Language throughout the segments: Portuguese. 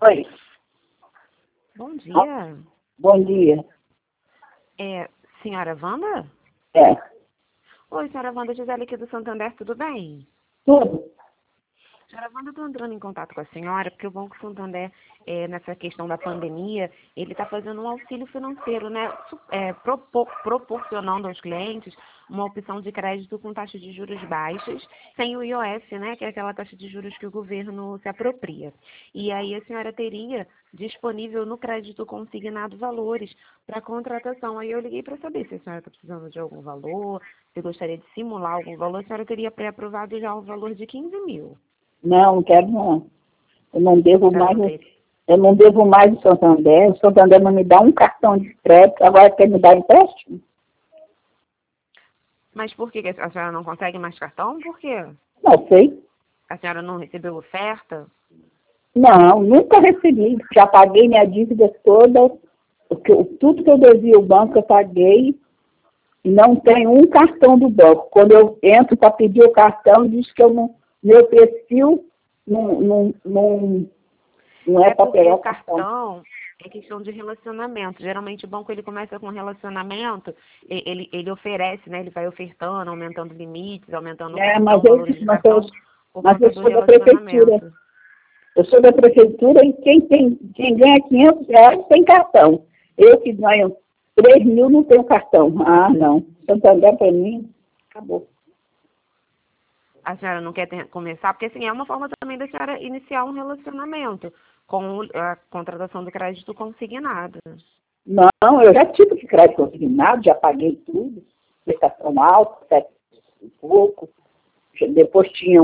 Oi. Bom dia. Bom dia. É, senhora Wanda? É. Oi, senhora Wanda, Gisele aqui do Santander, tudo bem? Tudo? Senhora Wanda, eu estou entrando em contato com a senhora, porque o Banco Santander, nessa questão da pandemia, ele está fazendo um auxílio financeiro, né? Proporcionando aos clientes uma opção de crédito com taxa de juros baixas, sem o IOF, né? Que é aquela taxa de juros que o governo se apropria. E aí a senhora teria disponível no crédito consignado valores para contratação. Aí eu liguei para saber se a senhora está precisando de algum valor, se gostaria de simular algum valor. A senhora teria pré-aprovado já um valor de 15 mil. Não quero não. Eu não devo Para mais, não ter. eu não devo mais o Santander. O Santander não me dá um cartão de crédito, agora quer me dar empréstimo? Mas por que a senhora não consegue mais cartão? Por quê? Não sei. A senhora não recebeu oferta? Não, nunca recebi. Já paguei minha dívida toda. Tudo que eu devia ao banco eu paguei. E não tenho um cartão do banco. Quando eu entro para pedir o cartão, diz que eu não, meu perfil não é para Porque pegar o o cartão. cartão é questão de relacionamento. Geralmente o banco ele começa com relacionamento, ele oferece, né? Ele vai ofertando, aumentando limites, aumentando Mas os valores de cartão por mas eu conta do sou da prefeitura. relacionamento. Eu sou da prefeitura e quem ganha R$ 500 tem cartão. Eu que ganho 3 mil não tenho cartão. Ah, não. Santander para mim, acabou. A senhora não quer começar? Porque assim, é uma forma também da senhora iniciar um relacionamento com a contratação do crédito consignado. Não, eu já tive que crédito consignado, já paguei tudo. Prestação alta, 7 e pouco. Depois tinha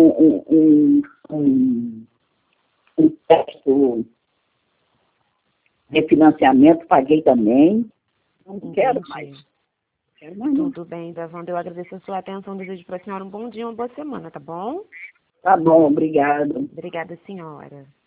um crédito de financiamento, paguei também. Não quero mais. Entendi. Quero mais não. Tudo bem, Davanda. Eu agradeço a sua atenção. Desejo para a senhora um bom dia, uma boa semana, tá bom? Tá bom, obrigado. Obrigada, senhora.